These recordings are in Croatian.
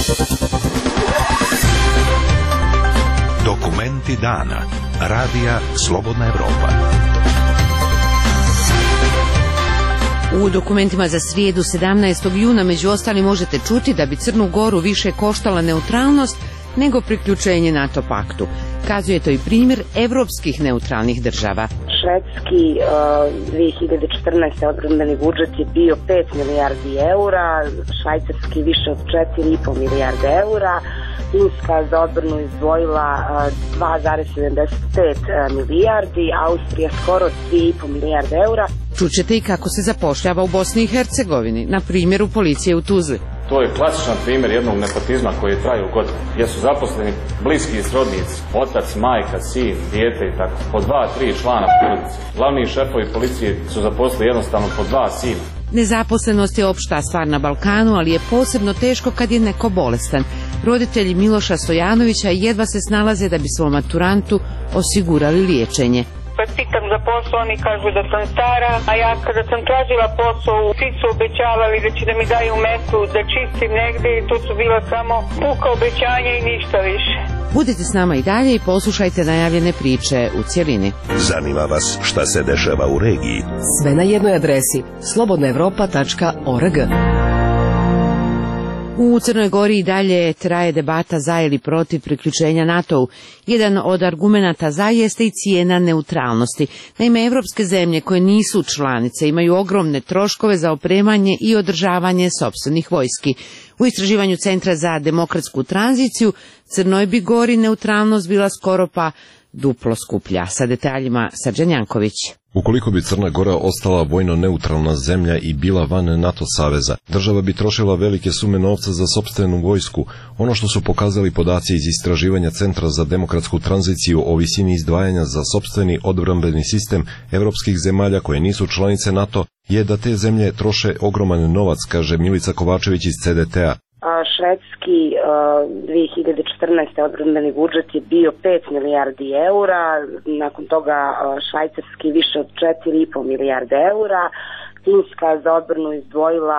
Dokumenti dana. Radija Slobodna Evropa. U dokumentima za srijedu 17. juna među ostalim možete čuti da bi Crnu Goru više koštala neutralnost nego priključenje NATO paktu. Kazuje to i primjer evropskih neutralnih država. Švedski 2014. odbrambeni budžet je bio 5 milijardi eura, švajcarski više od 4,5 milijarde eura, Finska za odbranu izdvojila 2,75 milijardi, Austrija skoro 2,5 milijarde eura. Čućete i kako se zapošljava u Bosni i Hercegovini, na primjeru policije u Tuzli. To je klasičan primjer jednog nepotizma koji traje u godinu, gdje su zaposleni bliski srodnici, otac, majka, sin, dijete i tako, po 2-3 člana porodice. Glavni šefovi policije su zaposlili jednostavno po 2 sina. Nezaposlenost je opšta stvar na Balkanu, ali je posebno teško kad je neko bolestan. Roditelji Miloša Stojanovića jedva se snalaze da bi svom maturantu osigurali liječenje. Kad pitam za posao, oni kažu da sam stara, a ja kada sam tražila posao, svi su obećavali da će da mi daju metu, da čistim negde i to su bila samo puka obećanja i ništa više. Budite s nama i dalje i poslušajte najavljene priče u cjelini. Zanima vas šta se dešava u regiji? Sve na jednoj adresi slobodnaevropa.org. U Crnoj Gori i dalje traje debata za ili protiv priključenja NATO-u. Jedan od argumenata za jeste i cijena neutralnosti. Naime, evropske zemlje koje nisu članice imaju ogromne troškove za opremanje i održavanje sopstvenih vojski. U istraživanju Centra za demokratsku tranziciju Crnoj bi Gori neutralnost bila skoro pa duplo skuplja. Sa detaljima Srđan Janković. Ukoliko bi Crna Gora ostala vojno neutralna zemlja i bila van NATO saveza, država bi trošila velike sume novca za sopstvenu vojsku. Ono što su pokazali podaci iz istraživanja Centra za demokratsku tranziciju o visini izdvajanja za sopstveni odbrambeni sistem evropskih zemalja koje nisu članice NATO, je da te zemlje troše ogroman novac, kaže Milica Kovačević iz CDT-a. Švedski 2014. odbrambeni budžet je bio 5 milijardi eura, nakon toga švajcarski više od 4,5 milijarde eura, Finska za odbranu izdvojila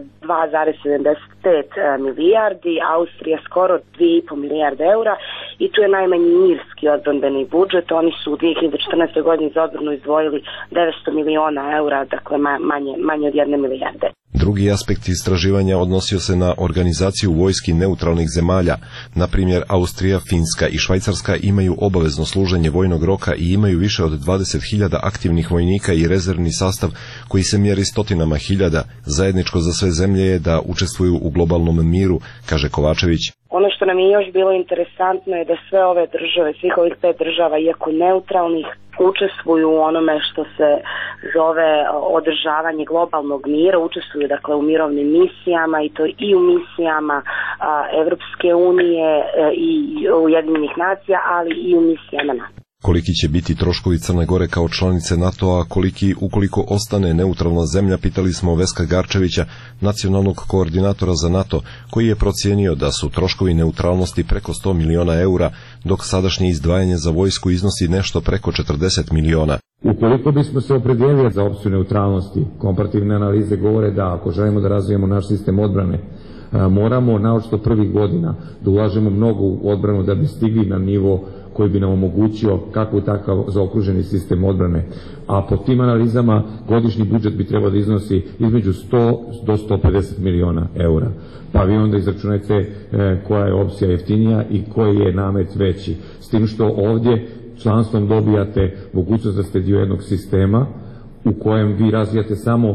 2,75 milijardi, Austrija skoro 2,5 milijarde eura i tu je najmanji irski odbrambeni budžet. Oni su u 2014. godini za odbranu izdvojili 900 miliona eura, dakle manje od 1 milijarde. Drugi aspekt istraživanja odnosio se na organizaciju vojski neutralnih zemalja. Na primjer, Austrija, Finska i Švajcarska imaju obavezno služenje vojnog roka i imaju više od 20.000 aktivnih vojnika i rezervni sastav koji se mjeri stotinama hiljada. Zajedničko za sve zemlje je da učestvuju u globalnom miru, kaže Kovačević. Ono što nam je još bilo interesantno je da sve ove države, svih ovih 5 država, iako neutralnih, učestvuju u onome što se zove održavanje globalnog mira, učestvuju dakle u mirovnim misijama i to i u misijama Evropske unije i Ujedinjenih nacija, ali i u misijama NATO. Koliki će biti troškovi Crne Gore kao članice NATO-a, koliki ukoliko ostane neutralna zemlja, pitali smo Veska Garčevića, nacionalnog koordinatora za NATO, koji je procijenio da su troškovi neutralnosti preko 100 miliona eura, dok sadašnje izdvajanje za vojsku iznosi nešto preko 40 miliona. Ukoliko bismo se opredijelili za opciju neutralnosti, komparativne analize govore da ako želimo da razvijemo naš sistem odbrane, moramo naročito prvih godina da ulažemo mnogo u odbranu da bi stigli na nivo koji bi nam omogućio kakvu takav zaokruženi sistem odbrane. A po tim analizama godišnji budžet bi trebao da iznosi između 100 do 150 miliona eura. Pa vi onda izračunajte koja je opcija jeftinija i koji je namet veći. S tim što ovdje članstvom dobijate mogućnost da ste dio jednog sistema u kojem vi razvijate samo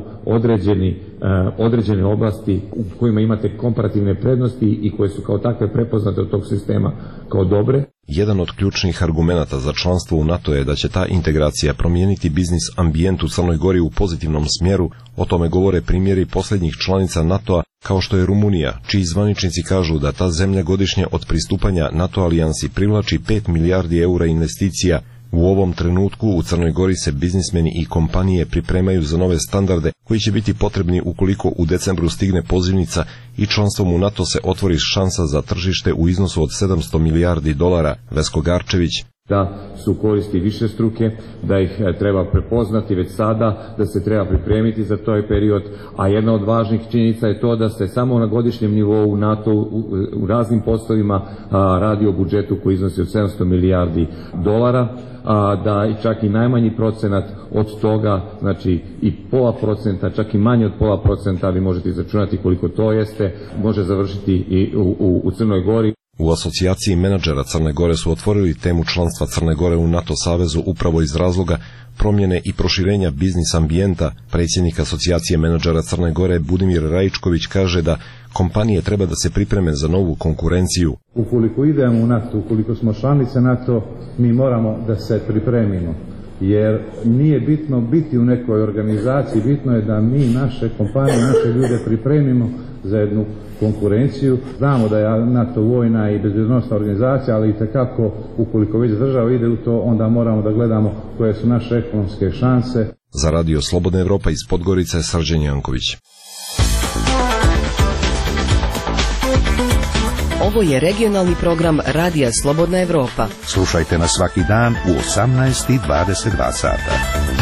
određene oblasti u kojima imate komparativne prednosti i koje su kao takve prepoznate od tog sistema kao dobre. Jedan od ključnih argumenata za članstvo u NATO je da će ta integracija promijeniti biznis ambijent u Crnoj Gori u pozitivnom smjeru. O tome govore primjeri posljednjih članica NATO-a kao što je Rumunija, čiji zvaničnici kažu da ta zemlja godišnje od pristupanja NATO alijansi privlači 5 milijardi eura investicija. U ovom trenutku u Crnoj Gori se biznismeni i kompanije pripremaju za nove standarde koji će biti potrebni ukoliko u decembru stigne pozivnica i članstvom u NATO se otvori šansa za tržište u iznosu od $700 milijardi. Vesko Garčević. Da su koristi višestruke, da ih treba prepoznati već sada, da se treba pripremiti za taj period, a jedna od važnih činjenica je to da se samo na godišnjem nivou NATO u raznim poslovima radi o budžetu koji iznosi od $700 milijardi, da i čak i najmanji procenat od toga, znači i 0,5%, čak i manje od 0,5%, vi možete izračunati koliko to jeste, može završiti i u Crnoj Gori. U asocijaciji menadžera Crne Gore su otvorili temu članstva Crne Gore u NATO savezu upravo iz razloga promjene i proširenja biznis ambijenta. Predsjednik asocijacije menadžera Crne Gore Budimir Rajičković kaže da kompanije treba da se pripreme za novu konkurenciju. Ukoliko idemo u NATO, ukoliko smo članice NATO, mi moramo da se pripremimo. Jer nije bitno biti u nekoj organizaciji, bitno je da mi naše kompanije, naše ljude pripremimo za jednu konkurenciju. Znamo da je NATO vojna i bezbednosna organizacija, ali itekako ukoliko već država ide u to, onda moramo da gledamo koje su naše ekonomske šanse. Za Radio Slobodna Evropa iz Podgorice, Srđan Janković. Ovo je regionalni program Radija Slobodna Evropa. Slušajte nas svaki dan u 18:22 sata.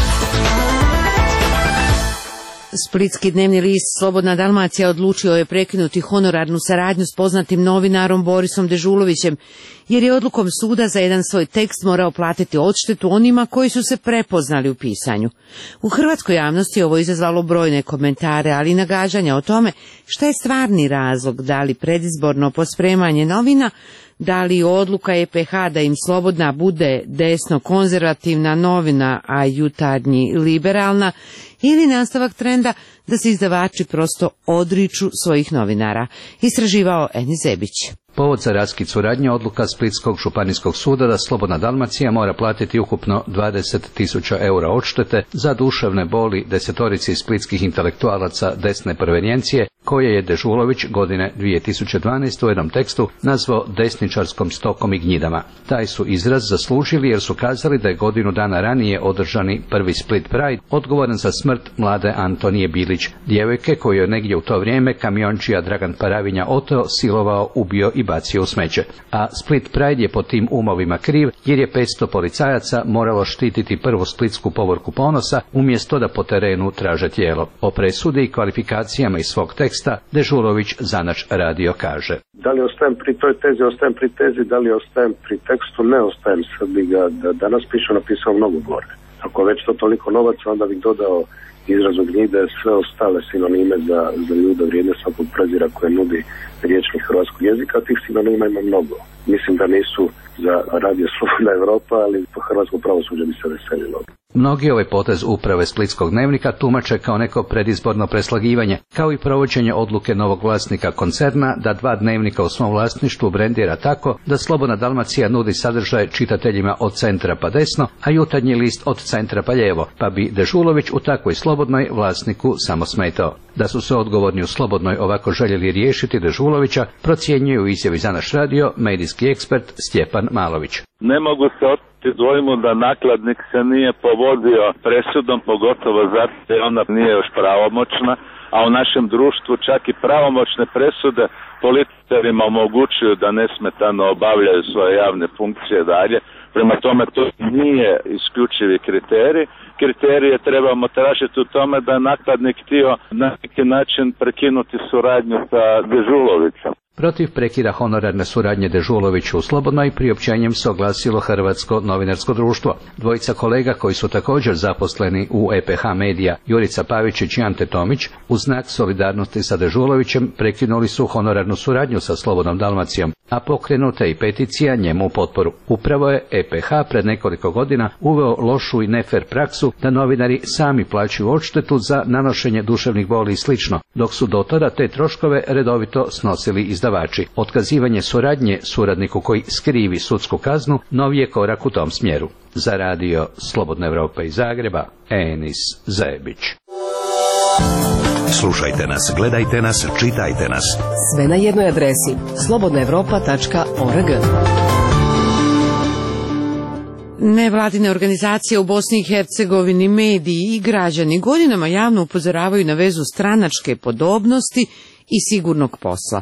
Splitski dnevni list Slobodna Dalmacija odlučio je prekinuti honorarnu saradnju s poznatim novinarom Borisom Dežulovićem, jer je odlukom suda za jedan svoj tekst morao platiti odštetu onima koji su se prepoznali u pisanju. U hrvatskoj javnosti je ovo izazvalo brojne komentare, ali i nagađanja o tome šta je stvarni razlog, da li predizborno pospremanje novina, da li odluka EPH da im Slobodna bude desno konzervativna novina, a Jutarnji liberalna, ili nastavak trenda da se izdavači prosto odriču svojih novinara. Istraživao Eni Zebić. Povod za raskid suradnje odluka Splitskog županijskog suda da Slobodna Dalmacija mora platiti ukupno 20.000 eura odštete za duševne boli desetorici splitskih intelektualaca desne provenijencije, koje je Dežulović godine 2012. u jednom tekstu nazvao desničarskom stokom i gnjidama. Taj su izraz zaslužili jer su kazali da je godinu dana ranije održani prvi Split Pride odgovoran za smrt mlade Antonije Bilić, djevojke koju je negdje u to vrijeme kamiončija Dragan Paravinja oteo, silovao, ubio i bacio u smeće. A Split Pride je po tim umovima kriv jer je 500 policajaca moralo štititi prvu splitsku povorku ponosa umjesto da po terenu traže tijelo. O presudi i kvalifikacijama iz svog teksta Dežulović za naš radio kaže: Da li ostajem pri toj tezi, ostajem pri tezi, da li ostajem pri tekstu, ne ostajem. Sad bi ga danas napisao mnogo gore. Ako već to toliko novaca, onda bih dodao izrazu gnjide, sve ostale sinonime za ljude vrijedne svakog prezira koje nudi riječnik hrvatskog jezika, tih sinonima ima mnogo. Mislim da nisu za Radio Slobodna Evropa, ali po hrvatskom pravosuđu bi se veselilo. Mnogi ovaj potez uprave Splitskog dnevnika tumače kao neko predizborno preslagivanje, kao i provođenje odluke novog vlasnika koncerna da dva dnevnika u svom vlasništvu brendira tako da Slobodna Dalmacija nudi sadržaje čitateljima od centra pa desno, a Jutarnji list od centra pa lijevo, pa bi Dežulović u takvoj Slobodnoj vlasniku samo smetao. Da su se odgovorni u Slobodnoj ovako željeli riješiti Dežulovića, procjenjuje u izjavi za naš radio medijski ekspert Stjepan Malović. Ne mogu se oteti dojmu da nakladnik se nije povodio presudom, pogotovo zato jer ona nije još pravomoćna, a u našem društvu čak i pravomoćne presude političarima omogućuju da nesmetano obavljaju svoje javne funkcije dalje. Prema tome to nije isključivi kriterij. Kriterije trebamo tražiti u tome da je nakladnik htio na neki način prekinuti suradnju sa Dežulovićem. Protiv prekida honorarne suradnje Dežuloviću u Slobodnoj priopćenjem se oglasilo Hrvatsko novinarsko društvo. Dvojica kolega koji su također zaposleni u EPH Medija, Jurica Pavičić i Ante Tomić, u znak solidarnosti sa Dežulovićem prekinuli su honorarnu suradnju sa Slobodnom Dalmacijom, a pokrenuta i peticija njemu u potporu. Upravo je EPH pred nekoliko godina uveo lošu i nefer praksu da novinari sami plaćaju odštetu za nanošenje duševnih boli i slično, dok su do tada te troškove redovito snosili izdavači. Otkazivanje suradnje suradniku koji skrivi sudsku kaznu novi je korak u tom smjeru. Za radio Slobodna Evropa iz Zagreba, Enis Zebić. Slušajte nas, gledajte nas, čitajte nas. Sve na jednoj adresi slobodnaevropa.org. Nevladine organizacije u Bosni i Hercegovini, mediji i građani godinama javno upozoravaju na vezu stranačke podobnosti i sigurnog posla.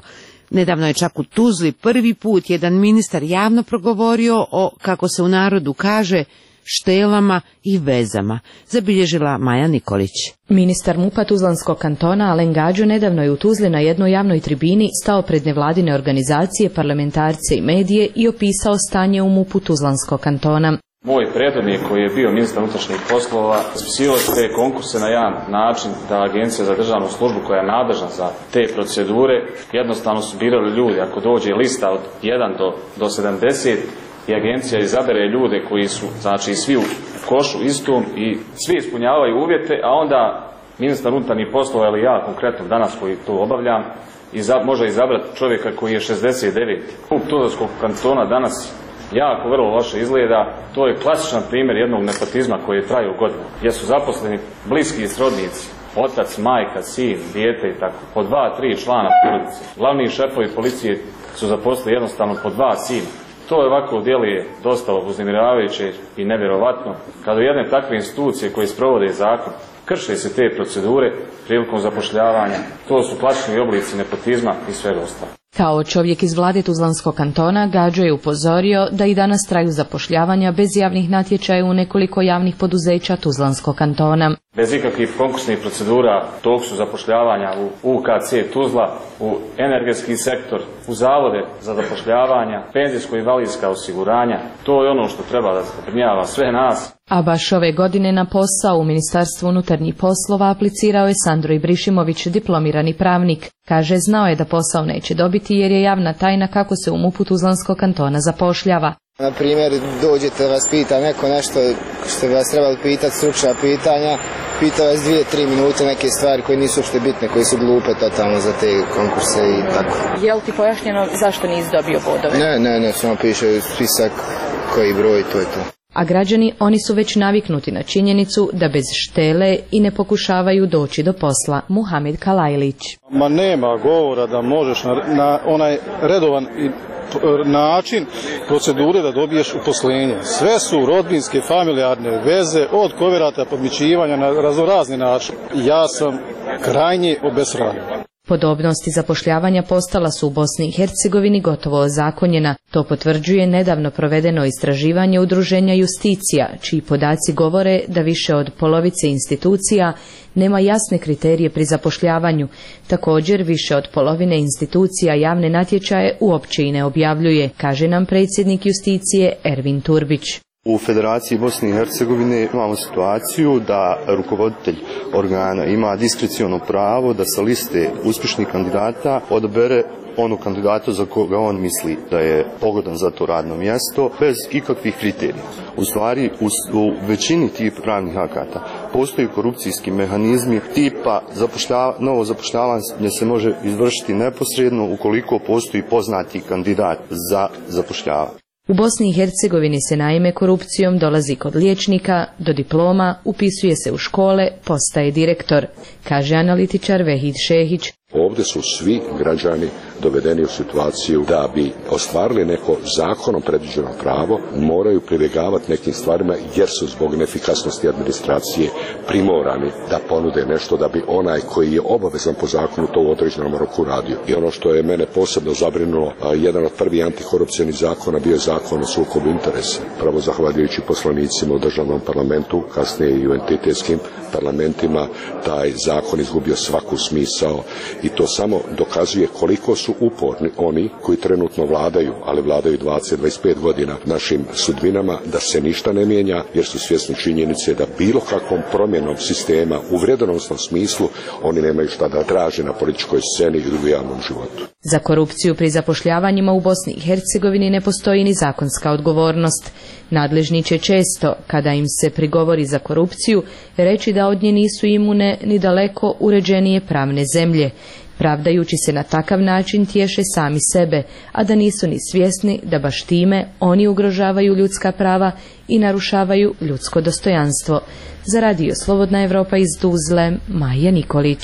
Nedavno je čak u Tuzli prvi put jedan ministar javno progovorio o, kako se u narodu kaže, štelama i vezama, zabilježila Maja Nikolić. Ministar MUP-a Tuzlanskog kantona Alen Gađo nedavno je u Tuzli na jednoj javnoj tribini stao pred nevladine organizacije, parlamentarce i medije i opisao stanje u MUP-u Tuzlanskog kantona. Moj prethodnik koji je bio ministar unutrašnjih poslova raspisivao te konkurse na jedan način da Agencija za državnu službu koja je nadležna za te procedure jednostavno su birali ljudi. Ako dođe lista od 1 do 70 i agencija izabere ljude koji su znači svi u košu istom i svi ispunjavaju uvjete, a onda ministar unutarnjih poslova ili ja konkretno danas koji to obavljam može izabrati čovjeka koji je 69. MUP Tuzlanskog kantona danas jako vrlo loše izgleda. To je klasičan primjer jednog nepotizma koji traje godinama, gdje su zaposleni bliski srodnici, otac, majka, sin, dijete i tako, po 2-3 člana porodice. Glavni šefovi policije su zaposlili jednostavno po 2 sina. To je ovako djeluje dosta uznemiravajuće i nevjerovatno kada u jedne takve institucije koje sprovode zakon krše se te procedure prilikom zapošljavanja. To su klasični oblici nepotizma i svega ostalo. Kao čovjek iz vlade Tuzlanskog kantona, Gađo je upozorio da i danas traju zapošljavanja bez javnih natječaja u nekoliko javnih poduzeća Tuzlanskog kantona. Bez ikakvih konkursnih procedura tog su zapošljavanja u UKC Tuzla, u energetski sektor, u zavode za zapošljavanja, penzijsko i invalidska osiguranja. To je ono što treba da zabrinjava sve nas. A baš ove godine na posao u Ministarstvu unutarnjih poslova aplicirao je Sandro Ibrišimović, diplomirani pravnik. Kaže, znao je da posao neće dobiti jer je javna tajna kako se u MUP-u Tuzlanskog kantona zapošljava. Na primjer, dođete vas pita neko nešto što bi vas trebali pitati, stručna pitanja, pita vas 2-3 minute neke stvari koje nisu uopšte bitne, koje su glupe totalno za te konkurse i tako. Je li ti pojašnjeno zašto nisi dobio bodove? Ne, samo piše spisak, koji broj, to je to. A građani, oni su već naviknuti na činjenicu da bez štele i ne pokušavaju doći do posla. Muhamed Kalajlić. Ma nema govora da možeš na onaj redovan način procedure da dobiješ uposlenje. Sve su rodbinske, familijarne veze, od koverata, podmićivanja na raznorazni način. Ja sam krajnje obespravljen. Podobnosti zapošljavanja postala su u Bosni i Hercegovini gotovo ozakonjena. To potvrđuje nedavno provedeno istraživanje udruženja Justicija, čiji podaci govore da više od polovice institucija nema jasne kriterije pri zapošljavanju. Također, više od polovine institucija javne natječaje uopće i ne objavljuje, kaže nam predsjednik Justicije Ervin Turbić. U Federaciji Bosne i Hercegovine imamo situaciju da rukovoditelj organa ima diskreciono pravo da sa liste uspješnih kandidata odabere onu kandidata za koga on misli da je pogodan za to radno mjesto bez ikakvih kriterija. U stvari, u većini tih pravnih akata postoji korupcijski mehanizmi tipa novo zapošljavanje se može izvršiti neposredno ukoliko postoji poznati kandidat za zapošljavanje. U Bosni i Hercegovini se naime korupcijom dolazi kod liječnika, do diploma, upisuje se u škole, postaje direktor, kaže analitičar Vehid Šehić. Ovdje su svi građani dovedeni u situaciju da bi ostvarili neko zakonom predviđeno pravo, moraju pribjegavati nekim stvarima jer su zbog neefikasnosti administracije primorani da ponude nešto da bi onaj koji je obavezan po zakonu to u određenom roku radio. I ono što je mene posebno zabrinulo, jedan od prvih antikorupcijskih zakona bio je zakon o sukobu interesa. Pravo zahvaljujući poslanicima u državnom parlamentu, kasnije i u entitetskim parlamentima, taj zakon izgubio svaku smisao i to samo dokazuje koliko su uporni oni koji trenutno vladaju, ali vladaju 20-25 godina našim sudbinama, da se ništa ne mijenja jer su svjesni činjenice da bilo kakvom promjenom sistema u vrijedonosnom smislu oni nemaju šta da traže na političkoj sceni ili u javnom životu. Za korupciju pri zapošljavanjima u Bosni i Hercegovini ne postoji ni zakonska odgovornost. Nadležni će često, kada im se prigovori za korupciju, reći da od nje nisu imune ni daleko uređenije pravne zemlje. Pravdajući se na takav način tješe sami sebe, a da nisu ni svjesni da baš time oni ugrožavaju ljudska prava i narušavaju ljudsko dostojanstvo. Za Radio Slobodna Evropa iz Tuzle, Maja Nikolić.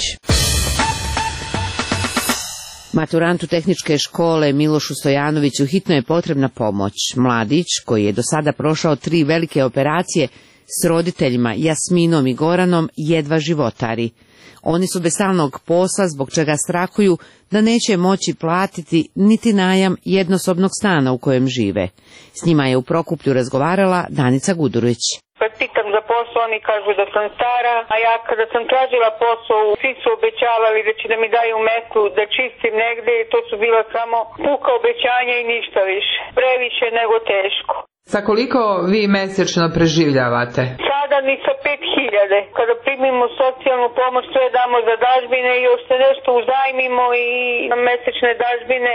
Maturantu tehničke škole Milošu Stojanoviću hitno je potrebna pomoć. Mladić, koji je do sada prošao 3 velike operacije, S roditeljima Jasminom i Goranom jedva životari. Oni su bez stalnog posla zbog čega strahuju da neće moći platiti niti najam jednosobnog stana u kojem žive. S njima je u Prokuplju razgovarala Danica Gudurić. Kad pitam za posao, oni kažu da sam stara, a ja kada sam tražila posao, svi su obećavali da će da mi daju metlu, da čistim negde i to su bila samo puka obećanja i ništa više. Previše nego teško. Sa koliko vi mesečno preživljavate? Sada ni sa 5.000. Kada primimo socijalnu pomoć, sve damo za dažbine i još se nešto uzajmimo i na mesečne dažbine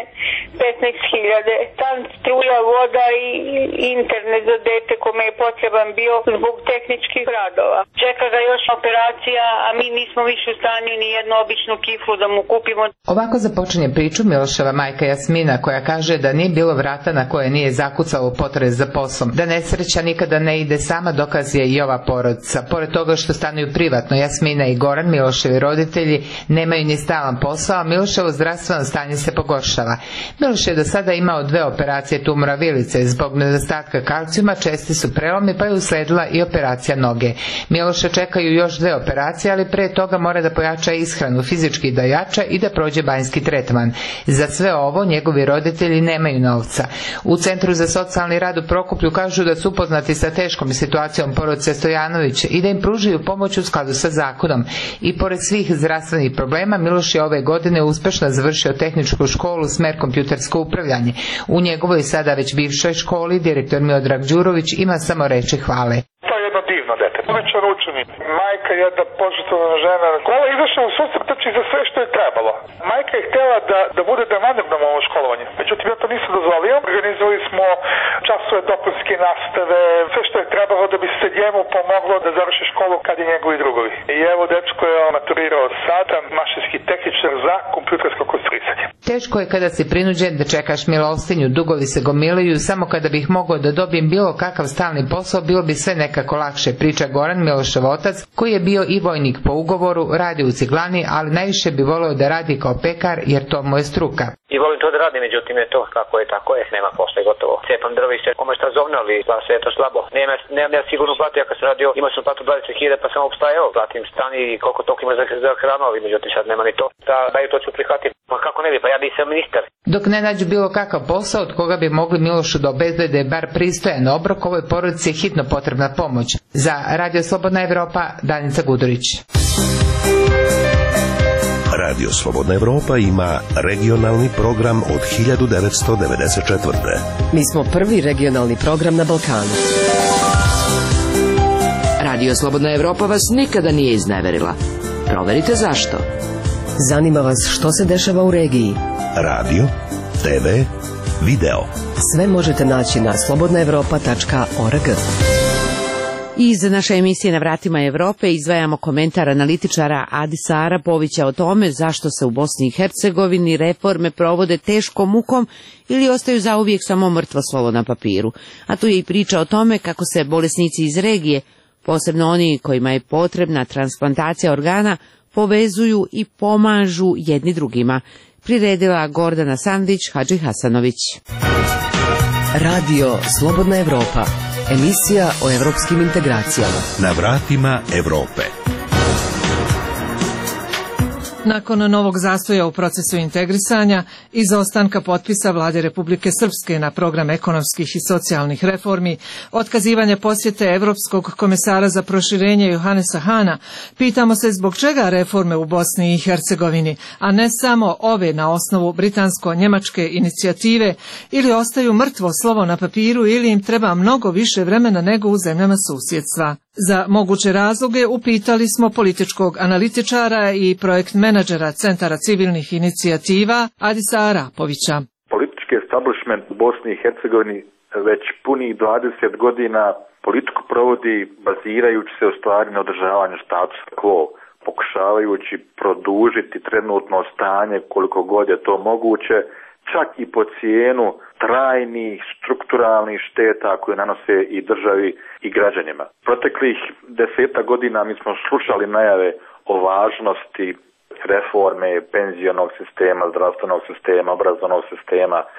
15.000. Stan, struja, voda i internet za dete kome je potreban bio zbog tehničkih radova. Čeka ga još operacija, a mi nismo više u stanju ni jednu običnu kiflu da mu kupimo. Ovako započinje priču Miloševa majka Jasmina, koja kaže da nije bilo vrata na koje nije zakucalo potres za poslom. Da nesreća nikada ne ide sama, dokaz je i ova porodica. Pored toga što stanuju privatno, Jasmina i Goran, Miloševi roditelji, nemaju ni stalan posao, a Miloševo zdravstveno stanje se pogoršava. Miloš je do sada imao 2 operacije tumora vilice. Zbog nedostatka kalcijuma česti su prelomi, pa je usledila i operacija noge. Miloša čekaju još 2 operacije, ali pre toga mora da pojača ishranu, fizički da jača i da prođe banjski tretman. Za sve ovo njegovi roditelji nemaju novca. U Centru za socijalni rad u Prokuplju kažu da su upoznati sa teškom situacijom porodice Stojanović i da im pružaju pomoć u skladu sa zakonom. I pored svih zdravstvenih problema, Miloš je ove godine uspešno završio tehničku školu smer kompjutersko upravljanje. U njegovoj sada već bivšoj školi direktor Miodrag Đurović ima samo reči hvale. To je jedno divno dete, odličan učenik. Majka je jedna požrtvovana žena koja je izašla u susret za sve što je trebalo. Majka je htjela da bude vanredno ovo školovanje. Međutim, ja to nisam dozvolio. Organizovali smo časove dopunske nastave, sve što je trebalo da bi se njemu pomoglo da završi školu kad i njegovi drugovi. I evo, dečko je maturirao sada, mašinski tehničar za kompjutersko konstruisanje. Teško je kada si prinuđen da čekaš milostinju, dugovi se gomilaju, samo kada bih mogao da dobijem bilo kakav stalni posao, bilo bi sve nekako lakše, priča Goran, Milošev otac, koji je bio i vojnik po ugovoru, radi u ciglani, ali najviše bi voleo da radi kao pekar, jer to mu je struka. I volim to da radim, međutim je to kako je, tako je, nema posla i gotovo. Cepam drvište, kome šta zovnali, pa se je to slabo. Nemam ja sigurno platu, ja kad sam radio, imao sam platu 20.000, pa sam obstajao, platim stan i koliko toliko ima za hranu, ali međutim sad nema ni to. Da to ću prihvatiti. Ma kako ne bi, pa ja bi sam ministar. Dok ne nađu bilo kakav posao od koga bi mogli Milošu da obezbede bar pristojan obrok, ovoj porodici je hitno potrebna pomoć. Za Radio Slobodna Evropa, Danica Gudurić. Radio Slobodna Evropa ima regionalni program od 1994. Mi smo prvi regionalni program na Balkanu. Radio Slobodna Evropa vas nikada nije izneverila. Proverite zašto. Zanima vas što se dešava u regiji. Radio, TV, video. Sve možete naći na slobodnaevropa.org. Iz naše emisije Na vratima Evrope izdvajamo komentar analitičara Adisa Arapovića o tome zašto se u Bosni i Hercegovini reforme provode teškom mukom ili ostaju zauvijek samo mrtvo slovo na papiru. A tu je i priča o tome kako se bolesnici iz regije, posebno oni kojima je potrebna transplantacija organa, povezuju i pomažu jedni drugima. Priredila Gordana Sandić, Hadži Hasanović. Radio Slobodna Evropa. Emisija o evropskim integracijama. Na vratima Evrope. Nakon novog zastoja u procesu integrisanja, izostanka potpisa Vlade Republike Srpske na program ekonomskih i socijalnih reformi, otkazivanje posjete Evropskog komesara za proširenje Johanesa Hana, pitamo se zbog čega reforme u Bosni i Hercegovini, a ne samo ove na osnovu britansko-njemačke inicijative, ili ostaju mrtvo slovo na papiru ili im treba mnogo više vremena nego u zemljama susjedstva. Za moguće razloge upitali smo političkog analitičara i projekt menadžera Centara civilnih inicijativa Adisa Arapovića. Politički establishment u Bosni i Hercegovini već punih 20 godina politiku provodi bazirajući se u stvari na održavanju statusa quo, pokušavajući produžiti trenutno stanje koliko god je to moguće, čak i po cijenu trajnih strukturalnih šteta koje nanose i državi i građanima. Proteklih 10 godina mi smo slušali najave o važnosti reforme penzionog sistema, zdravstvenog sistema, obrazovnog sistema,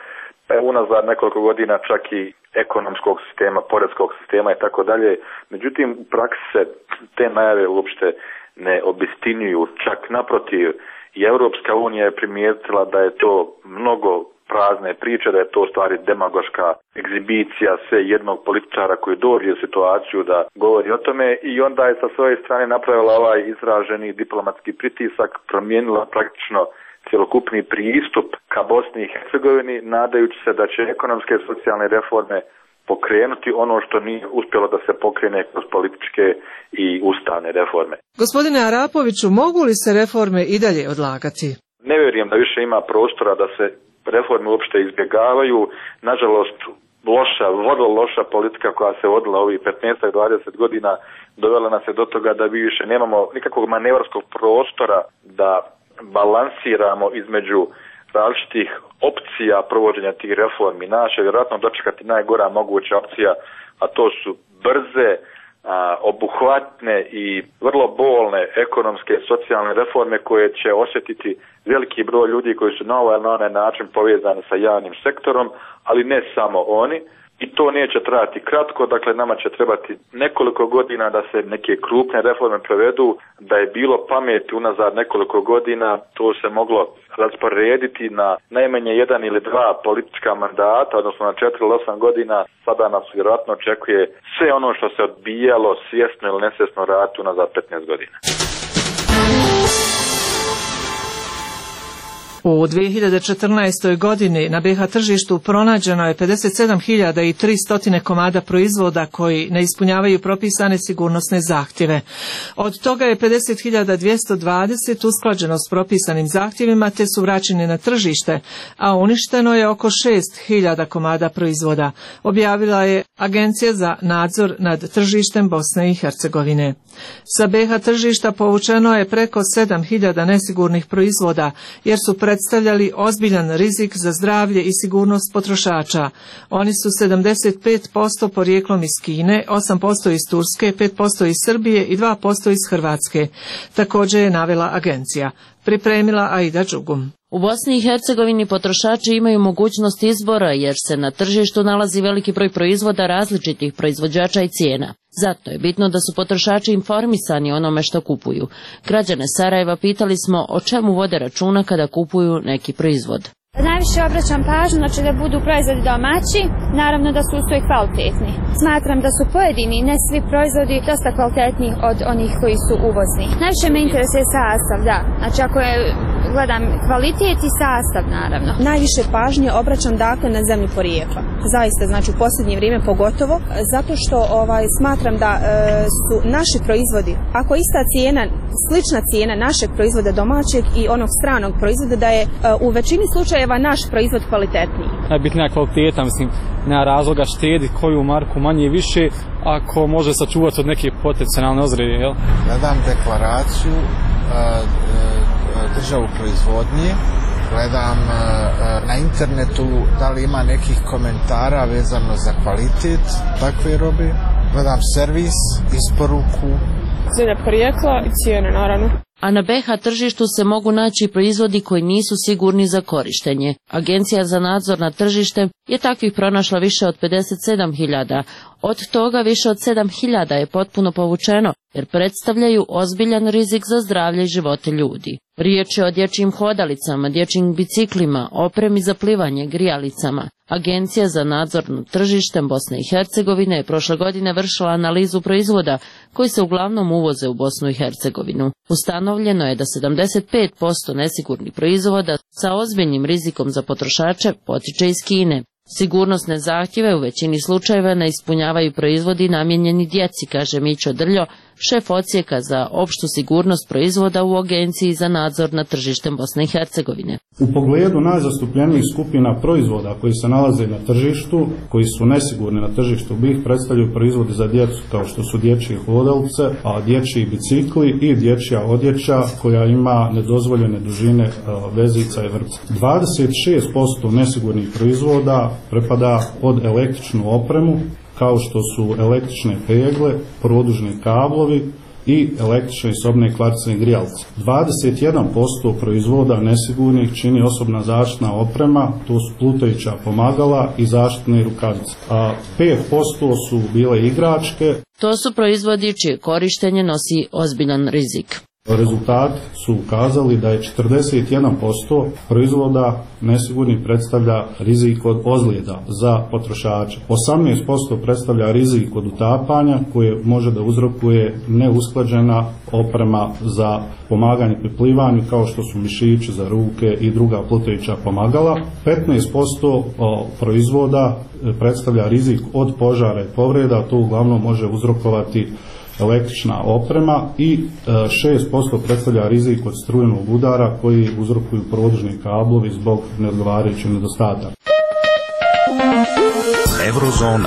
unazad nekoliko godina čak i ekonomskog sistema, poreskog sistema i tako dalje. Međutim, u praksi se te najave uopšte ne obistinjuju, čak naprotiv. I Europska unija je primijetila da je to mnogo prazne priče, da je to stvari demagoška egzibicija sve jednog političara koji dođe u situaciju da govori o tome i onda je sa svoje strane napravila ovaj izraženi diplomatski pritisak, promijenila praktično cjelokupni pristup ka Bosni i Hercegovini, nadajući se da će ekonomske i socijalne reforme pokrenuti ono što nije uspjelo da se pokrene kroz političke i ustavne reforme. Gospodine Arapoviću, mogu li se reforme i dalje odlagati? Ne vjerujem da više ima prostora da se reforme uopšte izbjegavaju. Nažalost, vrlo loša politika koja se vodila ovih 15-20 godina dovela nas je do toga da vi više nemamo nikakvog manevarskog prostora da balansiramo između različitih opcija provođenja tih reformi. Naš je vjerojatno dočekati najgora moguća opcija, a to su brze, obuhvatne i vrlo bolne ekonomske i socijalne reforme koje će osjetiti veliki broj ljudi koji su na ovaj ili na onaj način povezani sa javnim sektorom, ali ne samo oni. I to neće trajati kratko, dakle nama će trebati nekoliko godina da se neke krupne reforme provedu. Da je bilo pameti unazad nekoliko godina, to se moglo rasporediti na najmanje 1 ili 2 politička mandata, odnosno na 4 ili 8 godina. Sada nas vjerojatno očekuje sve ono što se odbijalo svjesno ili nesvjesno raditi unazad 15 godina. U 2014. godini na BiH tržištu pronađeno je 57.300 komada proizvoda koji ne ispunjavaju propisane sigurnosne zahtjeve. Od toga je 50.220 usklađeno s propisanim zahtjevima te su vraćeni na tržište, a uništeno je oko 6.000 komada proizvoda, objavila je Agencija za nadzor nad tržištem Bosne i Hercegovine. Sa BiH tržišta povučeno je preko 7.000 nesigurnih proizvoda jer su predstavljali ozbiljan rizik za zdravlje i sigurnost potrošača. Oni su 75% porijeklom iz Kine, 8% iz Turske, 5% iz Srbije i 2% iz Hrvatske. Također je navela agencija. Pripremila Aida Đugum. U Bosni i Hercegovini potrošači imaju mogućnost izbora jer se na tržištu nalazi veliki broj proizvoda različitih proizvođača i cijena. Zato je bitno da su potrošači informisani o onome što kupuju. Građane Sarajeva pitali smo o čemu vode računa kada kupuju neki proizvod. Najviše obraćam pažnju, znači da budu proizvodi domaći, naravno da su i kvalitetni. Smatram da su pojedini, ne svi proizvodi, dosta kvalitetni od onih koji su uvozni. Najviše me interesuje sastav, da. Znači ako gledam kvalitet i sastav, naravno. Najviše pažnje obraćam dakle na zemlju porijekla. Zaista, znači u posljednje vrijeme pogotovo, zato što smatram da su naši proizvodi, ako ista cijena, slična cijena našeg proizvoda domaćeg i onog stranog proizvoda, da je u većini slučajeva naš proizvod kvalitetniji. Najbitnija kvaliteta, mislim, nema razloga štedi koju marku manje i više ako može sačuvati od neke potencijalne ozrede, jel? Gledam deklaraciju, državu proizvodnje, gledam na internetu da li ima nekih komentara vezano za kvalitet takve robe, gledam servis, isporuku. Zemlja porijekla i cijene, naravno. A na BiH tržištu se mogu naći proizvodi koji nisu sigurni za korištenje. Agencija za nadzor nad tržištem je takvih pronašla više od 57.000. Od toga više od 7.000 je potpuno povučeno jer predstavljaju ozbiljan rizik za zdravlje i živote ljudi. Riječ je o dječjim hodalicama, dječjim biciklima, opremi za plivanje, grijalicama. Agencija za nadzor nad tržištem Bosne i Hercegovine je prošle godine vršila analizu proizvoda koji se uglavnom uvoze u Bosnu i Hercegovinu. Ustanovljeno je da 75% nesigurnih proizvoda sa ozbiljnim rizikom za potrošače potiče iz Kine. Sigurnosne zahtjeve u većini slučajeva ne ispunjavaju proizvodi namijenjeni djeci, kaže Mićo Drljo, šef odsjeka za opštu sigurnost proizvoda u Agenciji za nadzor nad tržištem Bosne i Hercegovine. U pogledu najzastupljenijih skupina proizvoda koji se nalaze na tržištu, koji su nesigurni na tržištu BiH, predstavljaju proizvodi za djecu kao što su dječje hodalice, dječji bicikli i dječja odjeća koja ima nedozvoljene dužine vezica i vrpca. 26% nesigurnih proizvoda prepada pod električnu opremu, kao što su električne pegle, produžni kablovi, i električne i sobne kvarcine grijalce. 21% proizvoda nesigurnih čini osobna zaštitna oprema, to su plutajuća pomagala i zaštitne rukavice. A 5% su bile igračke. To su proizvodi čije korištenje nosi ozbiljan rizik. Rezultati su ukazali da je 41% proizvoda nesigurnih predstavlja rizik od ozljeda za potrošače. 18% predstavlja rizik od utapanja koje može da uzrokuje neusklađena oprema za pomaganje pri plivanju kao što su mišići za ruke i druga plutajuća pomagala. 15% proizvoda predstavlja rizik od požara i povreda, to uglavnom može uzrokovati električna oprema i 6% predstavlja rizik od strujnog udara koji uzrokuju produžni kablovi zbog neodgovarajućih nedostataka. Eurozona.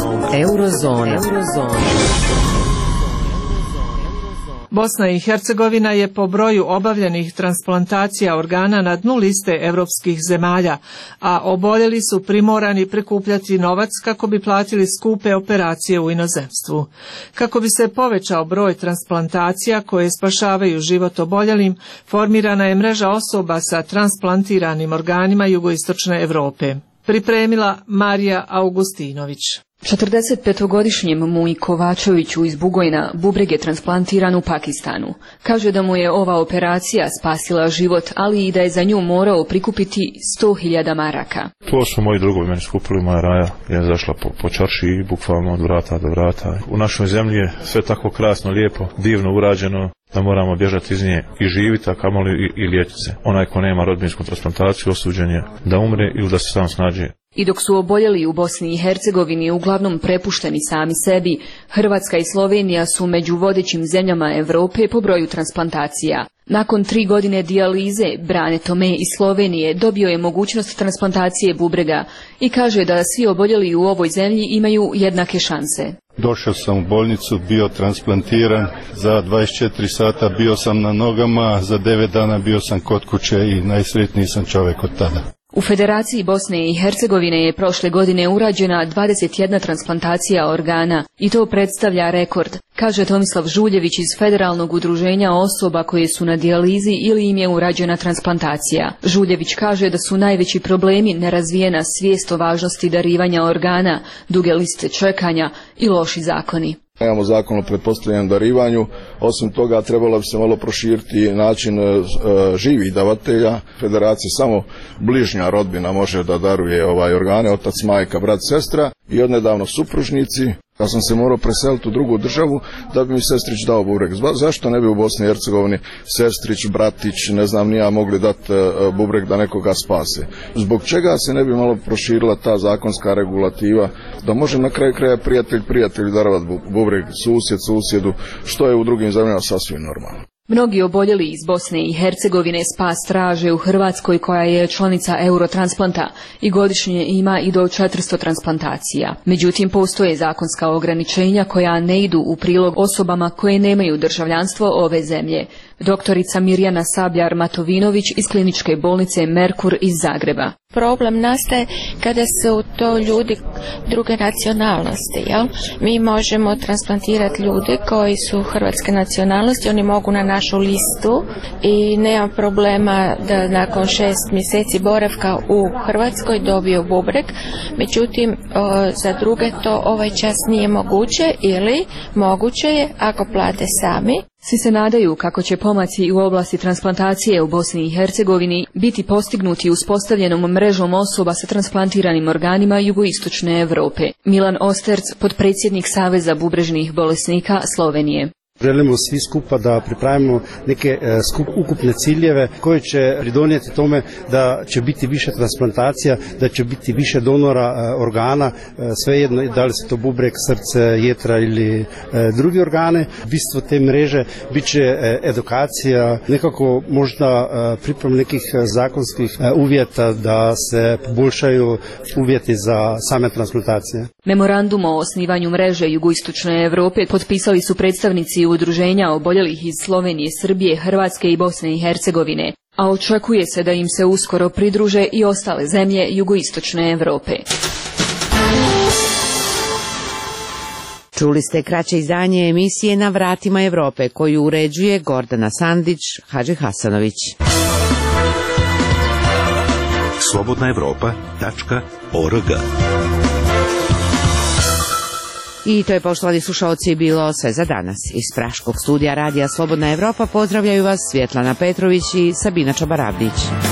Bosna i Hercegovina je po broju obavljenih transplantacija organa na dnu liste europskih zemalja, a oboljeli su primorani prikupljati novac kako bi platili skupe operacije u inozemstvu. Kako bi se povećao broj transplantacija koje spašavaju život oboljelim, formirana je mreža osoba sa transplantiranim organima jugoistočne Europe. Pripremila Marija Augustinović. 45-godišnjem Muji Kovačeviću iz Bugojna bubreg je transplantiran u Pakistanu. Kaže da mu je ova operacija spasila život, ali i da je za nju morao prikupiti 100.000 maraka. To su moji drugovi meni skupili, moja raja je zašla po čaršiji, bukvalno od vrata do vrata. U našoj zemlji je sve tako krasno, lijepo, divno urađeno da moramo bježati iz nje i živiti, a kamoli i liječiti se. Onaj ko nema rodbinsku transplantaciju osuđen je da umre ili da se sam snađe. I dok su oboljeli u Bosni i Hercegovini uglavnom prepušteni sami sebi, Hrvatska i Slovenija su među vodećim zemljama Europe po broju transplantacija. Nakon 3 godine dijalize, Brane Tome iz Slovenije dobio je mogućnost transplantacije bubrega i kaže da svi oboljeli u ovoj zemlji imaju jednake šanse. Došao sam u bolnicu, bio transplantiran, za 24 sata bio sam na nogama, za 9 dana bio sam kod kuće i najsretniji sam čovjek od tada. U Federaciji Bosne i Hercegovine je prošle godine urađena 21 transplantacija organa i to predstavlja rekord, kaže Tomislav Žuljević iz Federalnog udruženja osoba koje su na dijalizi ili im je urađena transplantacija. Žuljević kaže da su najveći problemi nerazvijena svijest o važnosti darivanja organa, duge liste čekanja i loši zakoni. Imamo zakon o pretpostavljenom darivanju, osim toga trebalo bi se malo proširiti način živih davatelja. Federacija samo bližnja rodbina može da daruje organe, otac, majka, brat, sestra i odnedavno supružnici. Ja sam se morao preseliti u drugu državu da bi mi sestrić dao bubreg. Zašto ne bi u Bosni i Hercegovini sestrić, bratić, ne znam nija mogli dati bubreg da nekoga spase? Zbog čega se ne bi malo proširila ta zakonska regulativa da može na kraju kraja prijatelj darovati bubreg, susjed susjedu, što je u drugim zemljama sasvim normalno. Mnogi oboljeli iz Bosne i Hercegovine spas traže u Hrvatskoj koja je članica Eurotransplanta i godišnje ima i do 400 transplantacija. Međutim, postoje zakonska ograničenja koja ne idu u prilog osobama koje nemaju državljanstvo ove zemlje. Doktorica Mirjana Sabljar-Matovinović iz kliničke bolnice Merkur iz Zagreba. Problem nastaje kada su to ljudi druge nacionalnosti. Jel? Mi možemo transplantirati ljude koji su hrvatske nacionalnosti, oni mogu na našu listu i nema problema da nakon 6 mjeseci boravka u Hrvatskoj dobiju bubreg. Međutim, za druge to ovaj čas nije moguće ili moguće je ako plate sami. Svi se nadaju kako će pomaci u oblasti transplantacije u Bosni i Hercegovini biti postignuti uspostavljenom mrežom osoba sa transplantiranim organima jugoistočne Europe. Milan Osterc, potpredsjednik Saveza bubrežnih bolesnika Slovenije. Želimo svi skupa da pripravimo neke ukupne ciljeve koji će pridonijeti tome da će biti više transplantacija, da će biti više donora organa, svejedno da li se to bubreg, srce, jetra ili drugi organe. Bistvo te mreže bit će edukacija, nekako možda priprema nekih zakonskih uvjeta da se poboljšaju uvjeti za same transplantacije. Memorandum o osnivanju mreže jugoistočne Europe potpisali su predstavnici udruženja oboljelih iz Slovenije, Srbije, Hrvatske i Bosne i Hercegovine, a očekuje se da im se uskoro pridruže i ostale zemlje jugoistočne Europe. Čuli ste kraće izdanje emisije Na vratima Evrope koju uređuje Gordana Sandić, Hadži Hasanović. slobodnaevropa.org. I to je, poštovani slušaoci, bilo sve za danas. Iz Praškog studija radija Slobodna Evropa pozdravljaju vas Svjetlana Petrović i Sabina Čabarabdić.